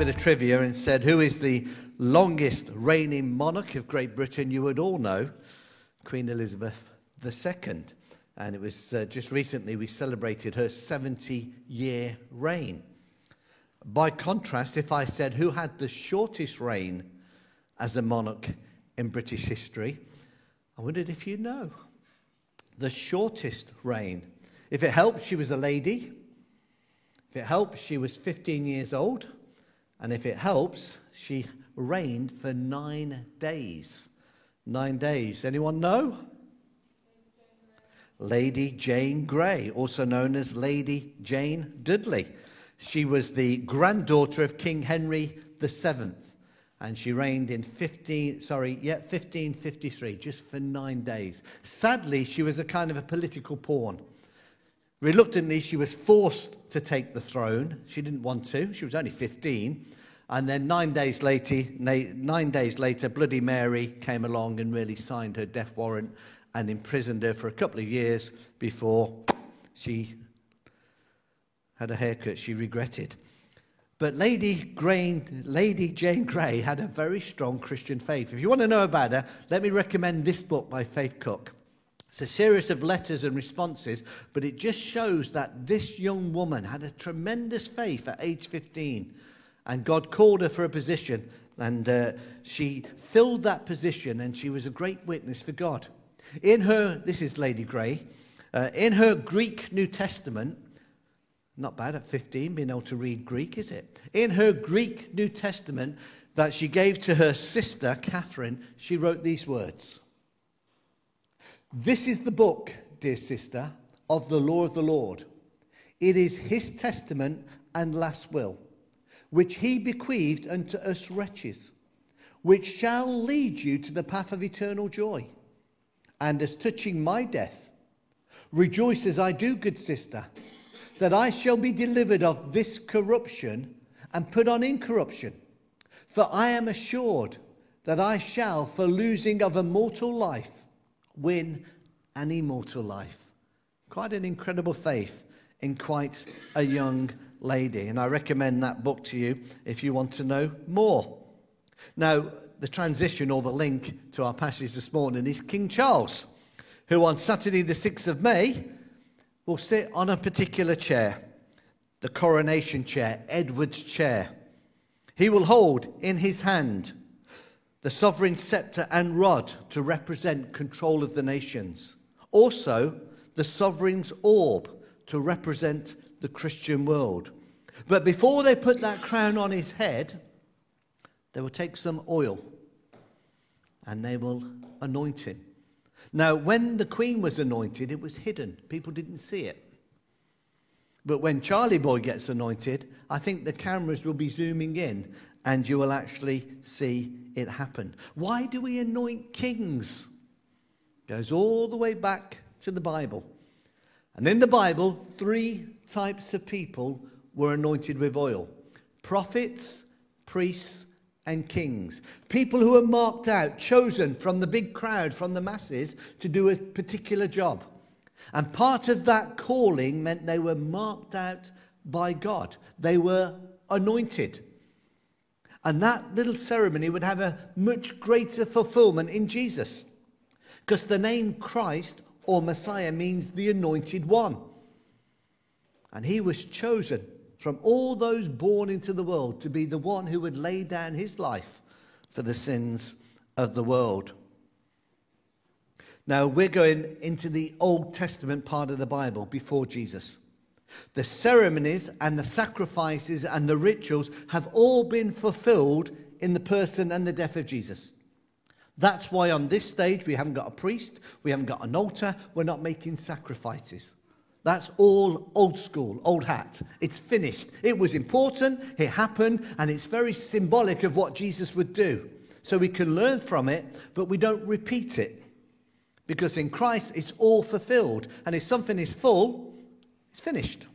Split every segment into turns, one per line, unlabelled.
bit of trivia and said, who is the longest reigning monarch of Great Britain, you would all know Queen Elizabeth II. And it was just recently we celebrated her 70-year reign. By contrast, if I said who had the shortest reign as a monarch in British history, I wondered if you know. The shortest reign. If it helps, she was a lady. If it helps, she was 15 years old. And if it helps, she reigned for 9 days. 9 days. Anyone know? Lady Jane Grey, also known as Lady Jane Dudley. She was the granddaughter of King Henry VII. And she reigned in 1553, just for 9 days. Sadly, she was a kind of a political pawn. Reluctantly, she was forced to take the throne. She didn't want to. She was only 15. And then 9 days later, Bloody Mary came along and really signed her death warrant and imprisoned her for a couple of years before she had a haircut she regretted. But Lady Jane Grey had a very strong Christian faith. If you want to know about her, let me recommend this book by Faith Cook. It's a series of letters and responses, but it just shows that this young woman had a tremendous faith at age 15, and God called her for a position, and she filled that position, and she was a great witness for God. This is Lady Grey, in her Greek New Testament. Not bad at 15 being able to read Greek, is it? In her Greek New Testament that she gave to her sister, Catherine, she wrote these words. This is the book, dear sister, of the law of the Lord. It is his testament and last will, which he bequeathed unto us wretches, which shall lead you to the path of eternal joy. And as touching my death, rejoice as I do, good sister, that I shall be delivered of this corruption and put on incorruption. For I am assured that I shall, for losing of a mortal life, win an immortal life. Quite an incredible faith in quite a young lady. And I recommend that book to you if you want to know more. Now, the transition or the link to our passage this morning is King Charles, who on Saturday the 6th of May will sit on a particular chair, the coronation chair, Edward's chair. He will hold in his hand the sovereign scepter and rod to represent control of the nations. Also, the sovereign's orb to represent the Christian world. But before they put that crown on his head, they will take some oil and they will anoint him. Now, when the Queen was anointed, it was hidden. People didn't see it. But when Charlie Boy gets anointed, I think the cameras will be zooming in and you will actually see it happen. Why do we anoint kings? It goes all the way back to the Bible. And in the Bible, 3 types of people were anointed with oil. Prophets, priests, and kings. People who were marked out, chosen from the big crowd, from the masses, to do a particular job. And part of that calling meant they were marked out by God. They were anointed. And that little ceremony would have a much greater fulfillment in Jesus. Because the name Christ or Messiah means the anointed one. And he was chosen from all those born into the world to be the one who would lay down his life for the sins of the world. Now, we're going into the Old Testament part of the Bible before Jesus. The ceremonies and the sacrifices and the rituals have all been fulfilled in the person and the death of Jesus. That's why on this stage we haven't got a priest, we haven't got an altar, we're not making sacrifices. That's all old school, old hat. It's finished. It was important, it happened, and it's very symbolic of what Jesus would do. So we can learn from it, but we don't repeat it. Because in Christ, it's all fulfilled. And if something is full, it's finished.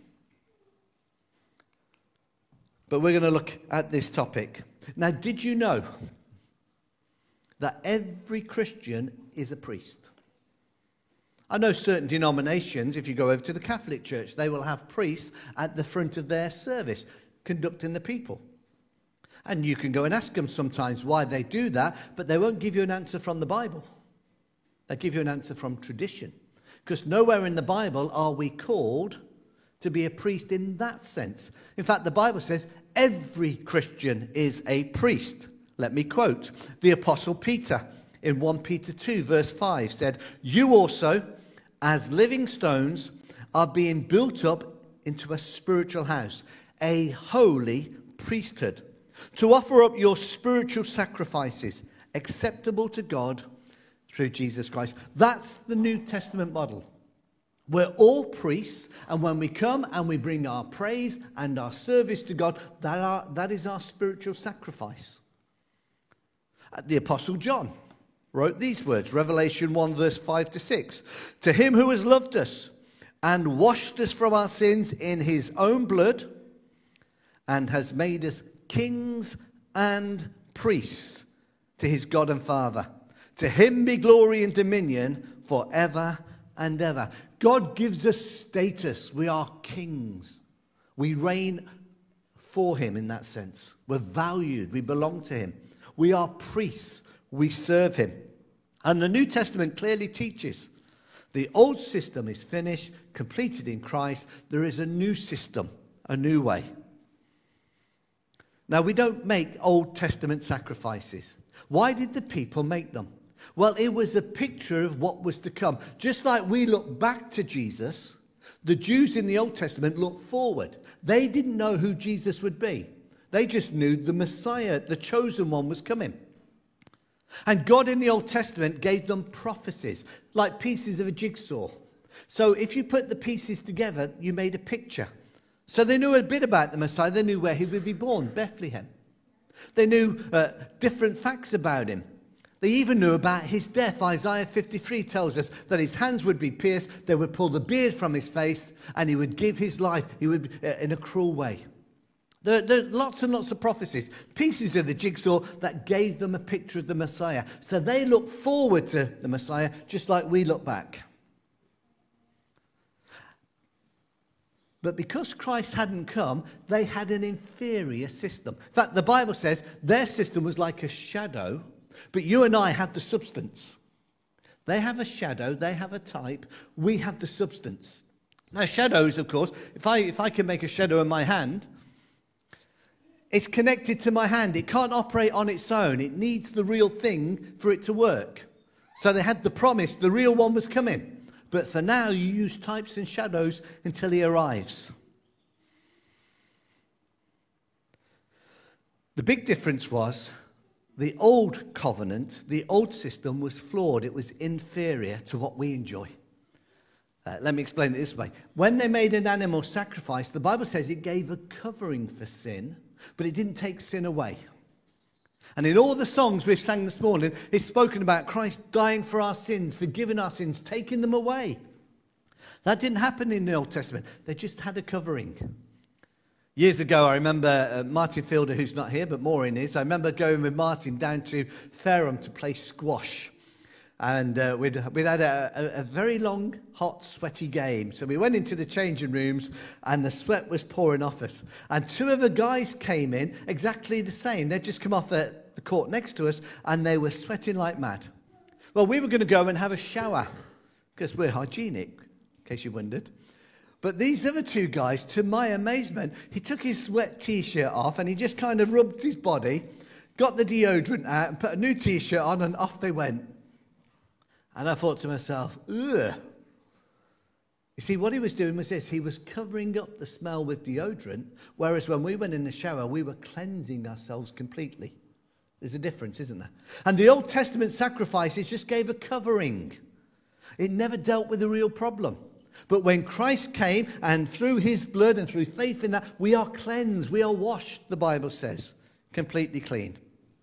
But we're going to look at this topic. Now, did you know that every Christian is a priest? I know certain denominations, if you go over to the Catholic Church, they will have priests at the front of their service, conducting the people. And you can go and ask them sometimes why they do that, but they won't give you an answer from the Bible. They'll give you an answer from tradition. Because nowhere in the Bible are we called to be a priest in that sense. In fact, the Bible says every Christian is a priest. Let me quote the Apostle Peter in 1 Peter 2, verse 5 said, "You also, as living stones, are being built up into a spiritual house, a holy priesthood, to offer up your spiritual sacrifices acceptable to God through Jesus Christ." That's the New Testament model. We're all priests, and when we come and we bring our praise and our service to God, that is our spiritual sacrifice. The Apostle John wrote these words, Revelation 1, verse 5 to 6. "To him who has loved us and washed us from our sins in his own blood and has made us kings and priests to his God and Father. To him be glory and dominion forever and ever." God gives us status. We are kings. We reign for him in that sense. We're valued. We belong to him. We are priests. We serve him. And the New Testament clearly teaches the old system is finished, completed in Christ. There is a new system, a new way. Now, we don't make Old Testament sacrifices. Why did the people make them? Well, it was a picture of what was to come. Just like we look back to Jesus, the Jews in the Old Testament looked forward. They didn't know who Jesus would be. They just knew the Messiah, the chosen one, was coming. And God in the Old Testament gave them prophecies, like pieces of a jigsaw. So if you put the pieces together, you made a picture. So they knew a bit about the Messiah. They knew where he would be born, Bethlehem. They knew different facts about him. They even knew about his death. Isaiah 53 tells us that his hands would be pierced, they would pull the beard from his face, and he would give his life in a cruel way. There are lots and lots of prophecies, pieces of the jigsaw that gave them a picture of the Messiah. So they looked forward to the Messiah just like we look back. But because Christ hadn't come, they had an inferior system. In fact, the Bible says their system was like a shadow, but you and I have the substance. They have a shadow, they have a type, we have the substance. Now, shadows, of course, if I can make a shadow in my hand, it's connected to my hand. It can't operate on its own. It needs the real thing for it to work. So they had the promise, the real one was coming. But for now, you use types and shadows until he arrives. The big difference was the old covenant, the old system was flawed. It was inferior to what we enjoy. Let me explain it this way. When they made an animal sacrifice, the Bible says it gave a covering for sin, but it didn't take sin away. And in all the songs we've sang this morning, it's spoken about Christ dying for our sins, forgiving our sins, taking them away. That didn't happen in the Old Testament. They just had a covering. Years ago, I remember Martin Fielder, who's not here, but Maureen is. I remember going with Martin down to Fareham to play squash. And we'd had a very long, hot, sweaty game. So we went into the changing rooms and the sweat was pouring off us. And two of the guys came in exactly the same. They'd just come off the court next to us and they were sweating like mad. Well, we were going to go and have a shower because we're hygienic, in case you wondered. But these other two guys, to my amazement, he took his sweat T-shirt off and he just kind of rubbed his body, got the deodorant out and put a new T-shirt on and off they went. And I thought to myself, ugh. You see, what he was doing was this. He was covering up the smell with deodorant, whereas when we went in the shower, we were cleansing ourselves completely. There's a difference, isn't there? And the Old Testament sacrifices just gave a covering. It never dealt with the real problem. But when Christ came, and through his blood and through faith in that, we are cleansed, we are washed, the Bible says, completely clean.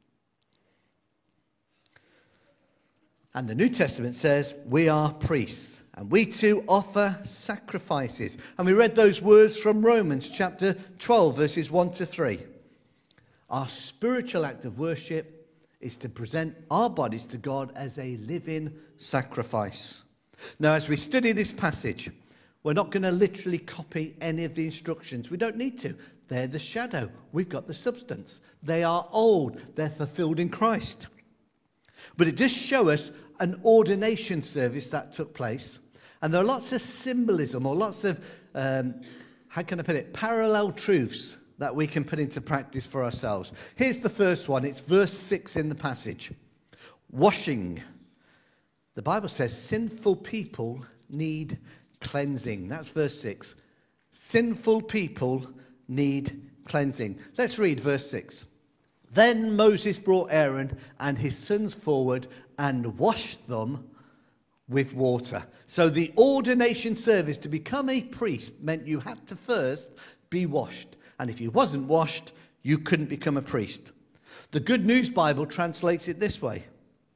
And the New Testament says we are priests, and we too offer sacrifices. And we read those words from Romans chapter 12, verses 1 to 3. Our spiritual act of worship is to present our bodies to God as a living sacrifice. Now, as we study this passage, we're not going to literally copy any of the instructions. We don't need to. They're the shadow. We've got the substance. They are old. They're fulfilled in Christ. But it does show us an ordination service that took place. And there are lots of symbolism or lots of, how can I put it, parallel truths that we can put into practice for ourselves. Here's the first one. It's verse 6 in the passage. Washing. The Bible says sinful people need cleansing. That's verse 6. Sinful people need cleansing. Let's read verse 6. Then Moses brought Aaron and his sons forward and washed them with water. So the ordination service to become a priest meant you had to first be washed. And if you wasn't washed, you couldn't become a priest. The Good News Bible translates it this way.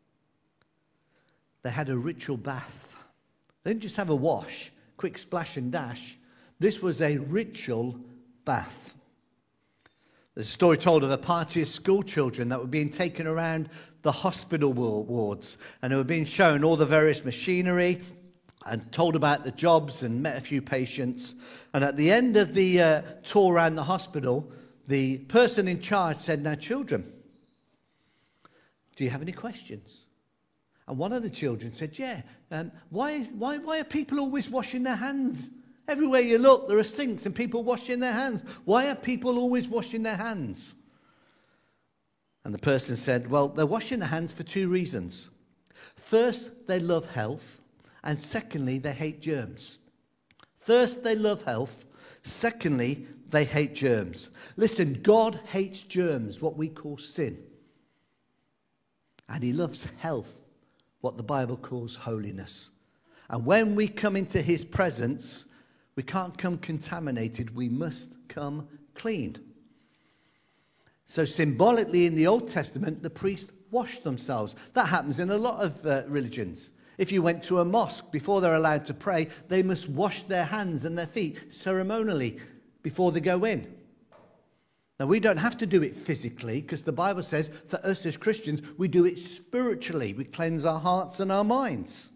They had a ritual bath. They didn't just have a wash, quick splash and dash. This was a ritual bath. There's a story told of a party of school children that were being taken around the hospital wards, and they were being shown all the various machinery and told about the jobs and met a few patients. And at the end of the tour around the hospital, the person in charge said, "Now, children, do you have any questions?" And one of the children said, "Yeah, why are people always washing their hands? Everywhere you look, there are sinks and people washing their hands. Why are people always washing their hands?" And the person said, "Well, they're washing their hands for two reasons. First, they love health. And secondly, they hate germs." First, they love health. Secondly, they hate germs. Listen, God hates germs, what we call sin. And he loves health, what the Bible calls holiness. And when we come into his presence, we can't come contaminated. We must come clean. So symbolically in the Old Testament, the priests washed themselves. That happens in a lot of religions. If you went to a mosque, before they're allowed to pray, they must wash their hands and their feet ceremonially before they go in. Now, we don't have to do it physically, because the Bible says for us as Christians, we do it spiritually. We cleanse our hearts and our minds.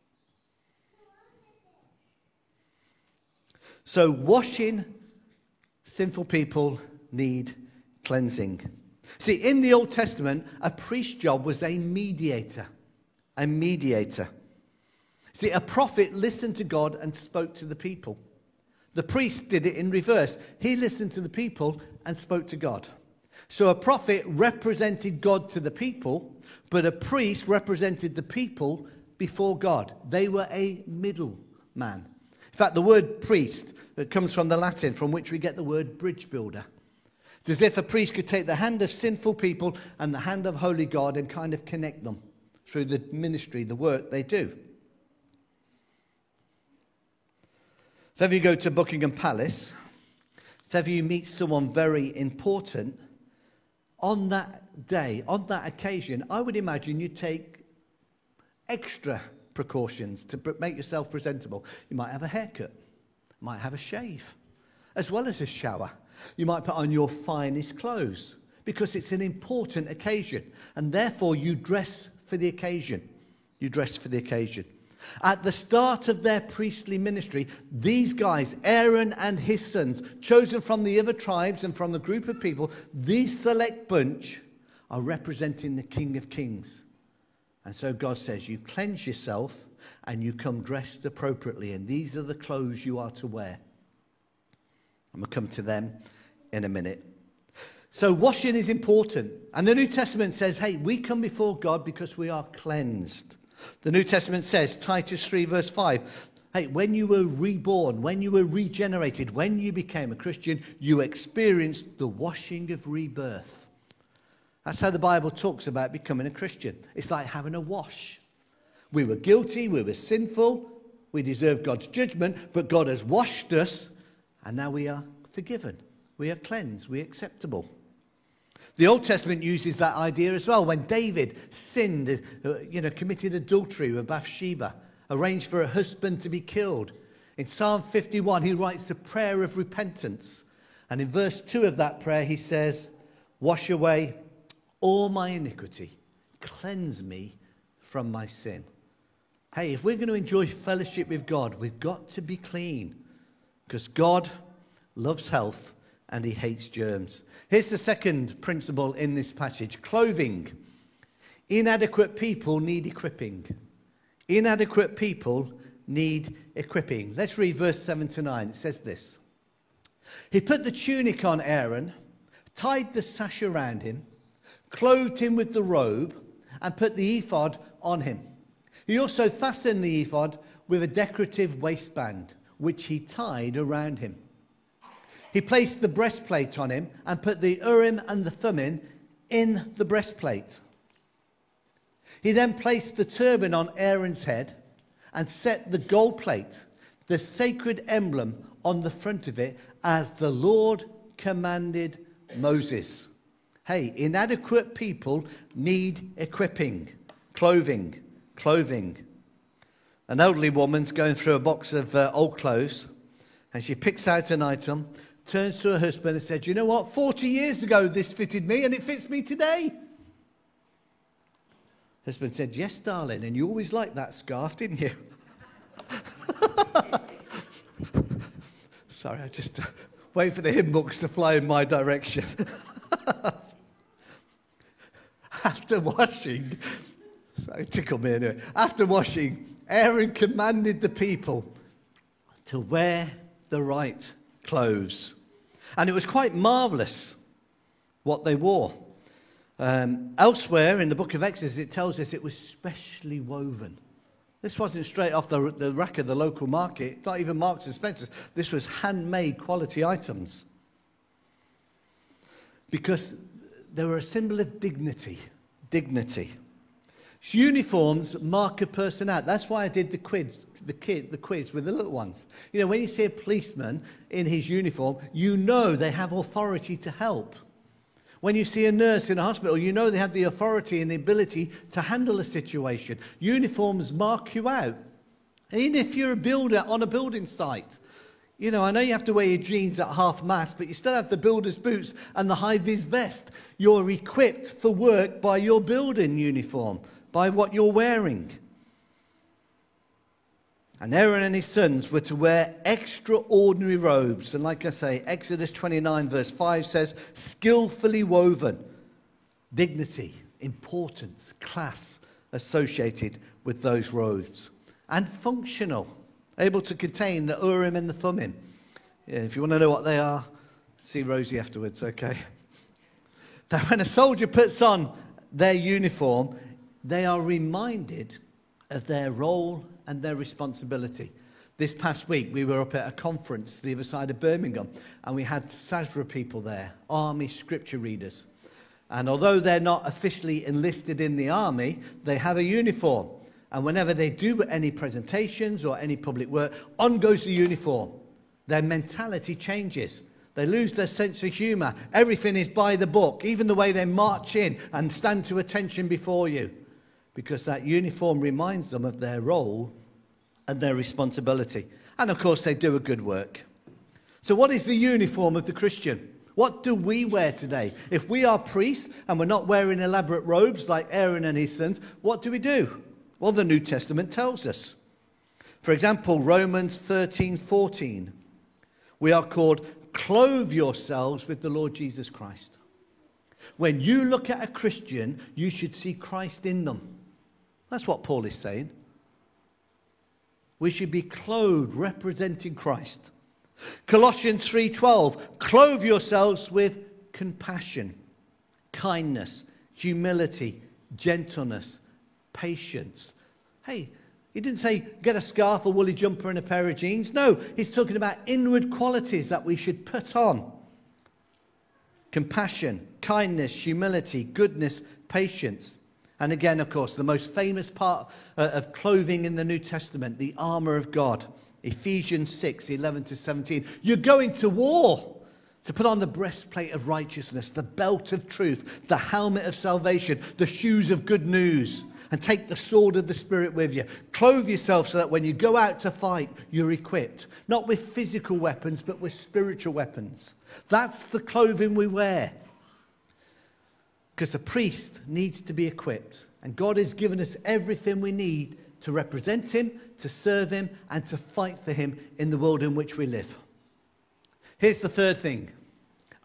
So washing, sinful people need cleansing. See, in the Old Testament, a priest's job was a mediator. A mediator. See, a prophet listened to God and spoke to the people. The priest did it in reverse. He listened to the people and spoke to God. So a prophet represented God to the people, but a priest represented the people before God. They were a middleman. In fact, the word priest, it comes from the Latin, from which we get the word bridge builder. It's as if a priest could take the hand of sinful people and the hand of holy God and kind of connect them through the ministry, the work they do. If ever you go to Buckingham Palace, if ever you meet someone very important, on that day, on that occasion, I would imagine you take extra precautions to make yourself presentable. You might have a haircut, you might have a shave, as well as a shower. You might put on your finest clothes, because it's an important occasion, and therefore you dress for the occasion. You dress for the occasion. At the start of their priestly ministry, these guys, Aaron and his sons, chosen from the other tribes and from the group of people, these select bunch are representing the King of Kings. And so God says, you cleanse yourself and you come dressed appropriately, and these are the clothes you are to wear. I'm going to come to them in a minute. So washing is important. And the New Testament says, hey, we come before God because we are cleansed. The New Testament says, Titus 3 verse 5, hey, when you were reborn, when you were regenerated, when you became a Christian, you experienced the washing of rebirth. That's how the Bible talks about becoming a Christian. It's like having a wash. We were guilty, we were sinful, we deserved God's judgment, but God has washed us, and now we are forgiven. We are cleansed, we are acceptable. The Old Testament uses that idea as well. When David sinned, committed adultery with Bathsheba, arranged for a husband to be killed. In Psalm 51, he writes a prayer of repentance. And in verse 2 of that prayer, he says, wash away all my iniquity. Cleanse me from my sin. Hey, if we're going to enjoy fellowship with God, we've got to be clean. Because God loves health and he hates germs. Here's the second principle in this passage. Clothing. Inadequate people need equipping. Inadequate people need equipping. Let's read verse 7 to 9. It says this. He put the tunic on Aaron, tied the sash around him, clothed him with the robe, and put the ephod on him. He also fastened the ephod with a decorative waistband, which he tied around him. He placed the breastplate on him and put the Urim and the Thummim in the breastplate. He then placed the turban on Aaron's head and set the gold plate, the sacred emblem, on the front of it, as the Lord commanded Moses. Hey, inadequate people need equipping, clothing. An elderly woman's going through a box of old clothes, and she picks out an item, turns to her husband and said, "You know what? 40 years ago this fitted me and it fits me today." Husband said, "Yes, darling, and you always liked that scarf, didn't you?" Sorry, I just wait for the hymn books to fly in my direction. After washing, so it tickled me anyway. After washing, Aaron commanded the people to wear the right clothes. And it was quite marvelous what they wore. Elsewhere in the book of Exodus, it tells us it was specially woven. This wasn't straight off the rack of the local market, not even Marks and Spencer's. This was handmade quality items. Because they were a symbol of dignity. Uniforms mark a person out. That's why I did the quiz with the little ones. You know, when you see a policeman in his uniform, you know they have authority to help. When you see a nurse in a hospital, you know they have the authority and the ability to handle a situation. Uniforms mark you out. Even if you're a builder on a building site, you know, I know you have to wear your jeans at half-mast, but you still have the builder's boots and the high-vis vest. You're equipped for work by your building uniform, by what you're wearing. And Aaron and his sons were to wear extraordinary robes. And like I say, Exodus 29 verse 5 says, skillfully woven. Dignity, importance, class associated with those robes. And functional, able to contain the Urim and the Thummim. Yeah, if you want to know what they are, see Rosie afterwards, okay? Now, when a soldier puts on their uniform, they are reminded of their role and their responsibility. This past week, we were up at a conference the other side of Birmingham, and we had SASRA people there, Army scripture readers. And although they're not officially enlisted in the army, they have a uniform. And whenever they do any presentations or any public work, on goes the uniform. Their mentality changes. They lose their sense of humour. Everything is by the book, even the way they march in and stand to attention before you. Because that uniform reminds them of their role and their responsibility. And of course, they do a good work. So what is the uniform of the Christian? What do we wear today? If we are priests and we're not wearing elaborate robes like Aaron and his sons, what do we do? Well, the New Testament tells us. For example, Romans 13:14. We are called, clothe yourselves with the Lord Jesus Christ. When you look at a Christian, you should see Christ in them. That's what Paul is saying. We should be clothed representing Christ. Colossians 3:12, clothe yourselves with compassion, kindness, humility, gentleness, patience. Hey, he didn't say get a scarf, a woolly jumper and a pair of jeans. No, he's talking about inward qualities that we should put on. Compassion, kindness, humility, goodness, patience. And again, of course, the most famous part of clothing in the New Testament, the armor of God. Ephesians 6:11-17. You're going to war to put on the breastplate of righteousness, the belt of truth, the helmet of salvation, the shoes of good news, and take the sword of the Spirit with you. Clothe yourself so that when you go out to fight, you're equipped. Not with physical weapons, but with spiritual weapons. That's the clothing we wear. Because the priest needs to be equipped. And God has given us everything we need to represent him, to serve him, and to fight for him in the world in which we live. Here's the third thing.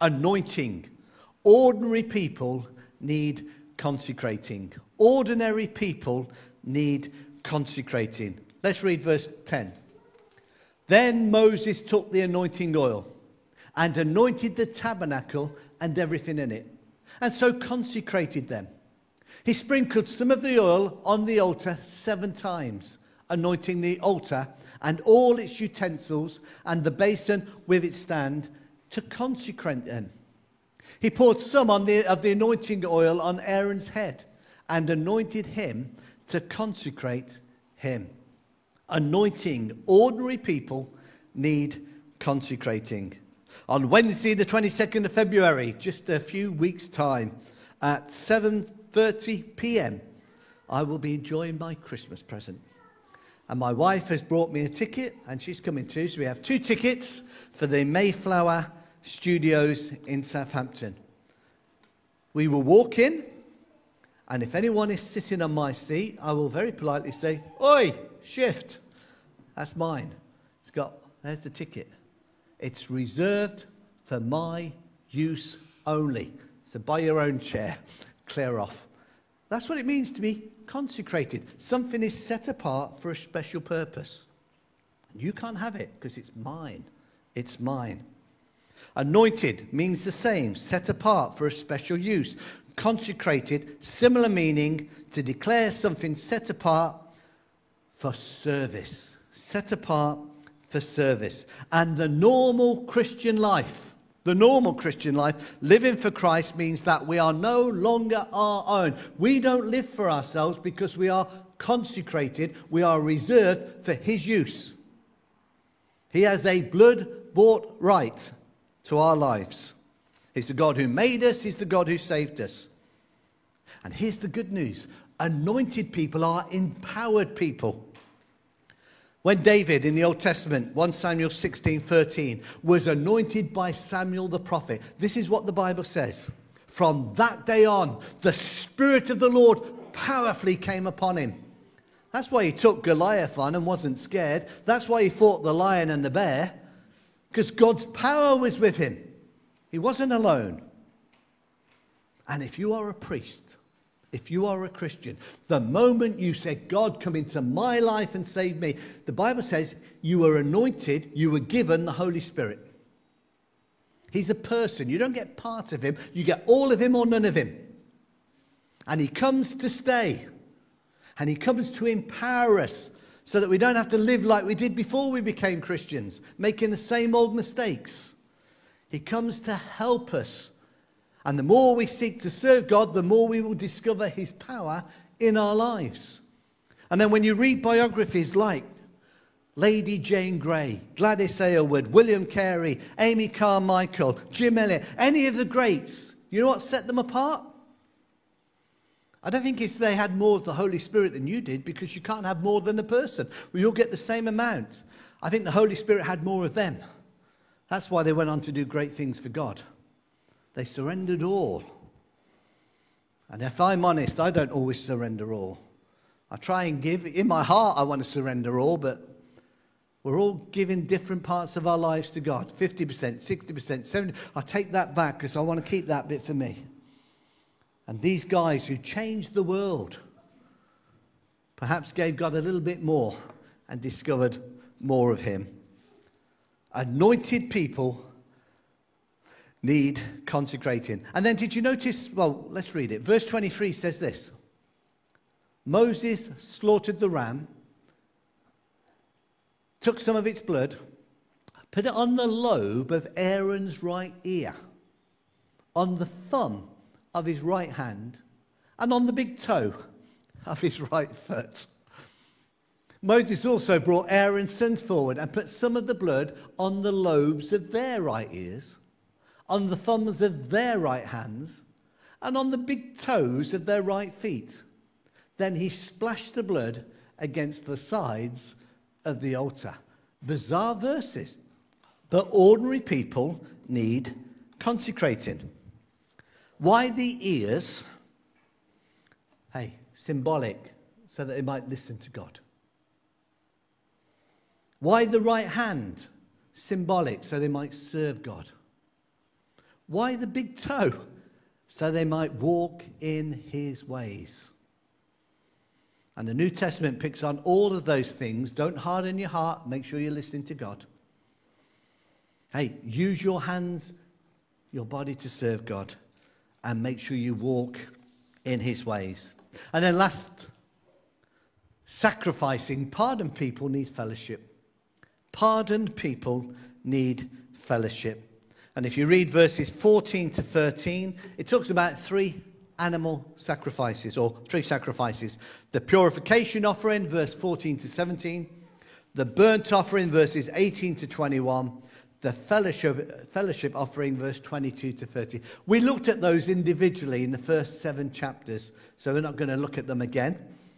anointing. Ordinary people need consecrating. Ordinary people need consecrating. Let's read verse 10. Then Moses took the anointing oil and anointed the tabernacle and everything in it, and so consecrated them. He sprinkled some of the oil on the altar 7 times, anointing the altar and all its utensils and the basin with its stand to consecrate them. He poured some of the anointing oil on Aaron's head and anointed him to consecrate him. Anointing. Ordinary people need consecrating. On Wednesday, the 22nd of February, just a few weeks' time, at 7:30 p.m., I will be enjoying my Christmas present. And my wife has brought me a ticket, and she's coming too, so we have 2 tickets for the Mayflower Studios in Southampton. We will walk in, and if anyone is sitting on my seat, I will very politely say, "Oi, shift." That's mine. There's the ticket. It's reserved for my use only. So buy your own chair, clear off. That's what it means to be consecrated. Something is set apart for a special purpose. You can't have it because it's mine. It's mine. Anointed means the same, set apart for a special use. Consecrated, similar meaning, to declare something set apart for service. Set apart for service. And the normal Christian life, living for Christ, means that we are no longer our own. We don't live for ourselves because we are consecrated. We are reserved for his use. He has a blood-bought right to our lives. He's the God who made us. He's the God who saved us. And here's the good news. Anointed people are empowered people. When David in the Old Testament, 1 Samuel 16:13, was anointed by Samuel the prophet, this is what the Bible says. From that day on, the Spirit of the Lord powerfully came upon him. That's why he took Goliath on and wasn't scared. That's why he fought the lion and the bear. Because God's power was with him. He wasn't alone. And if you are a priest, if you are a Christian, the moment you said, "God, come into my life and save me," the Bible says you were anointed, you were given the Holy Spirit. He's a person. You don't get part of him. You get all of him or none of him. And he comes to stay. And he comes to empower us so that we don't have to live like we did before we became Christians, making the same old mistakes. He comes to help us. And the more we seek to serve God, the more we will discover his power in our lives. And then when you read biographies like Lady Jane Grey, Gladys Aylward, William Carey, Amy Carmichael, Jim Elliot, any of the greats, you know what set them apart? I don't think it's they had more of the Holy Spirit than you did, because you can't have more than a person. We all get the same amount. I think the Holy Spirit had more of them. That's why they went on to do great things for God. They surrendered all. And if I'm honest, I don't always surrender all. I try and give. In my heart, I want to surrender all, but we're all giving different parts of our lives to God. 50%, 60%, 70%. I take that back because I want to keep that bit for me. And these guys who changed the world perhaps gave God a little bit more and discovered more of him. Anointed people need consecrating. And then did you notice, well, let's read it. Verse 23 says this. Moses slaughtered the ram, took some of its blood, put it on the lobe of Aaron's right ear, on the thumb of his right hand, and on the big toe of his right foot. Moses also brought Aaron's sons forward and put some of the blood on the lobes of their right ears, on the thumbs of their right hands, and on the big toes of their right feet. Then he splashed the blood against the sides of the altar. Bizarre verses, but ordinary people need consecrating. Why the ears? Hey, symbolic, so that they might listen to God. Why the right hand? Symbolic, so they might serve God. Why the big toe? So they might walk in his ways. And the New Testament picks on all of those things. Don't harden your heart. Make sure you're listening to God. Hey, use your hands, your body to serve God. And make sure you walk in his ways. And then last, sacrificing. Pardoned people need fellowship. Pardoned people need fellowship. And if you read verses 14 to 13, it talks about three animal sacrifices, or three sacrifices. The purification offering, verse 14 to 17. The burnt offering, verses 18 to 21. The fellowship offering, verse 22 to 30. We looked at those individually in the first 7 chapters, so we're not going to look at them again.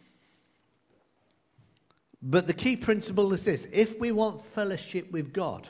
But the key principle is this: if we want fellowship with God,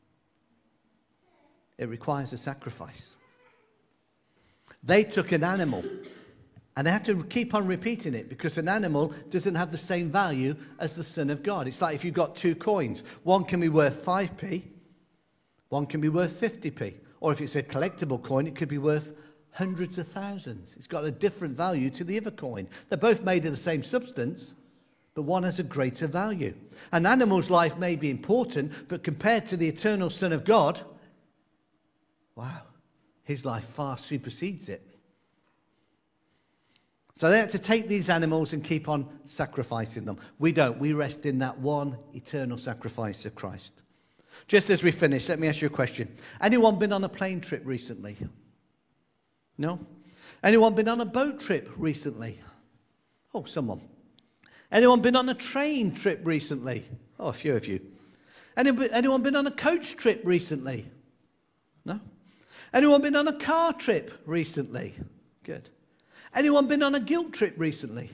it requires a sacrifice. They took an animal, and they had to keep on repeating it, because an animal doesn't have the same value as the Son of God. It's like if you've got 2 coins. One can be worth 5p, one can be worth 50p. Or if it's a collectible coin, it could be worth hundreds of thousands. It's got a different value to the other coin. They're both made of the same substance, but one has a greater value. An animal's life may be important, but compared to the eternal Son of God, wow, his life far supersedes it. So they had to take these animals and keep on sacrificing them. We don't. We rest in that one eternal sacrifice of Christ. Just as we finish, let me ask you a question. Anyone been on a plane trip recently? No? Anyone been on a boat trip recently? Oh, someone. Anyone been on a train trip recently? Oh, a few of you. Anyone been on a coach trip recently? No? Anyone been on a car trip recently? Good. Anyone been on a guilt trip recently?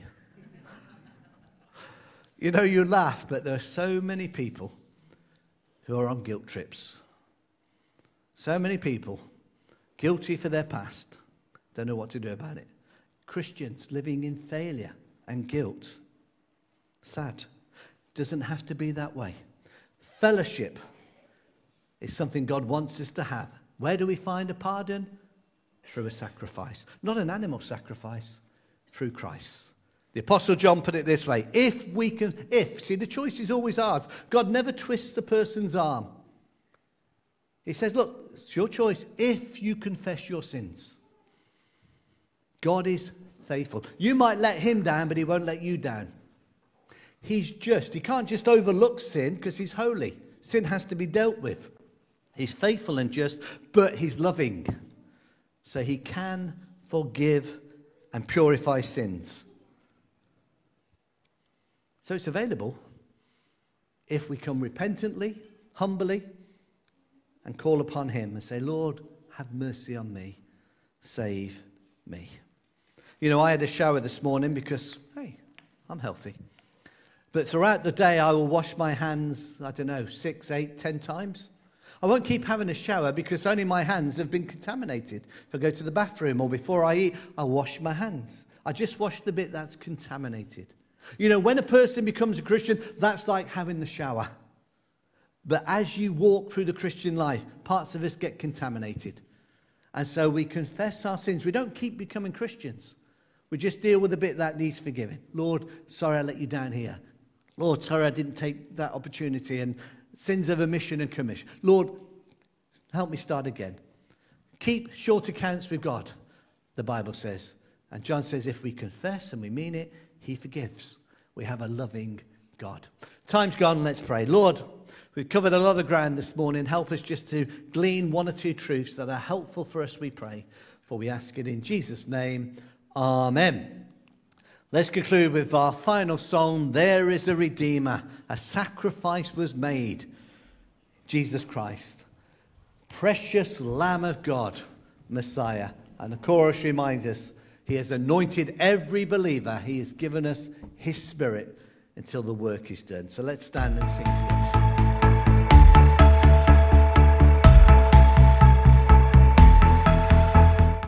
You know, you laugh, but there are so many people who are on guilt trips. So many people guilty for their past, don't know what to do about it. Christians living in failure and guilt. Sad. Doesn't have to be that way. Fellowship is something God wants us to have. Where do we find a pardon? Through a sacrifice. Not an animal sacrifice, through Christ. The Apostle John put it this way: see, the choice is always ours. God never twists a person's arm. He says, look, it's your choice if you confess your sins. God is faithful. You might let him down, but he won't let you down. He's just. He can't just overlook sin because he's holy. Sin has to be dealt with. He's faithful and just, but he's loving. So he can forgive and purify sins. So it's available if we come repentantly, humbly, and call upon him and say, Lord, have mercy on me. Save me. You know, I had a shower this morning because, hey, I'm healthy. But throughout the day, I will wash my hands, 6, 8, 10 times. I won't keep having a shower because only my hands have been contaminated. If I go to the bathroom or before I eat, I wash my hands. I just wash the bit that's contaminated. You know, when a person becomes a Christian, that's like having the shower. But as you walk through the Christian life, parts of us get contaminated. And so we confess our sins. We don't keep becoming Christians. We just deal with the bit that needs forgiving. Lord, sorry I let you down here. Lord, sorry I didn't take that opportunity, and sins of omission and commission. Lord, help me start again. Keep short accounts with God, the Bible says. And John says if we confess and we mean it, he forgives. We have a loving God. Time's gone, let's pray. Lord, we've covered a lot of ground this morning. Help us just to glean 1 or 2 truths that are helpful for us, we pray. For we ask it in Jesus' name. Amen. Let's conclude with our final song, There is a Redeemer. A sacrifice was made. Jesus Christ. Precious Lamb of God, Messiah. And the chorus reminds us, he has anointed every believer. He has given us his Spirit until the work is done. So let's stand and sing together.